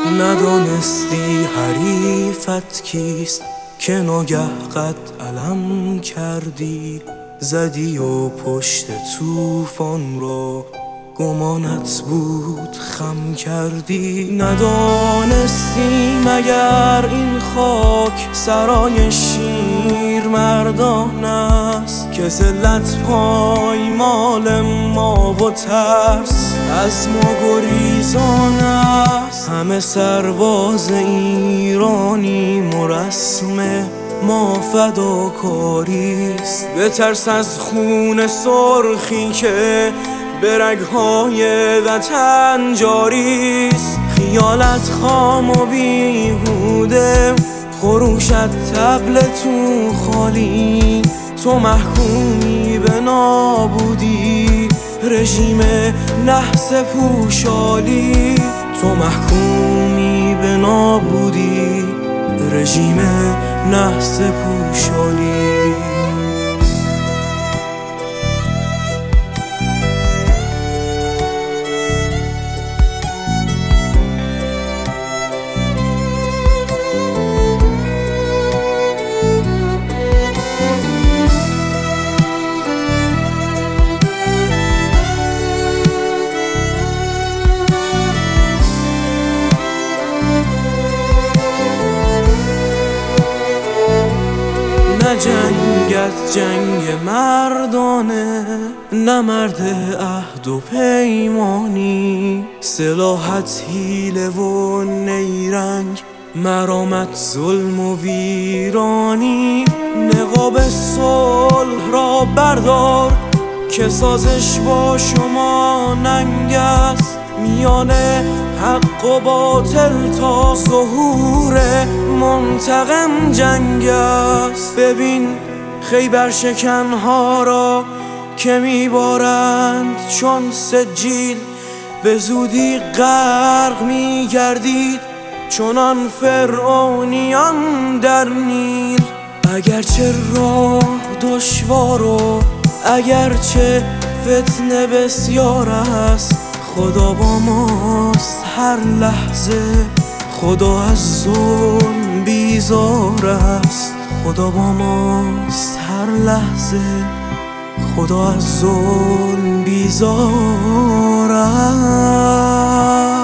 ندانستی حریفت کیست که ناگه قد علم کردی، زدی و پشت طوفان را گمانت بود خم کردی. ندانستی مگر این خاک سرای شیر مردان است که ذلت پایمال ما و ترس از ما گریزان است. همه سرباز ایرانی مرسم ما فداکاریست، بترس از خون سرخی که به رگ‌های وطن جاریست. خیالت خام و بیهوده، خروشت طبل تو خالی، تو محکومی به نابودی رژیم نحس پوشالی، تو محکومی به نابودی رژیم نحس پوشالی. نه جنگت جنگ مردانه، نه مرد عهد و پیمانی، سلاحت حیله و نیرنگ، مرامت ظلم و ویرانی. نقاب صلح را بردار که سازش با شما ننگ است، میان حق و باطل تا ظهور منتقم جنگ است. ببین خیبر شکنها را که میبارند چون سجیل، به زودی غرق میگردید چنان فرعونیان در نیل. اگرچه راه دشوار و اگرچه فتنه بسیار است، خدا با ماست هر لحظه، خدا از ظلم بیزار است. خدا با ماست هر لحظه، خدا از ظلم بیزار است.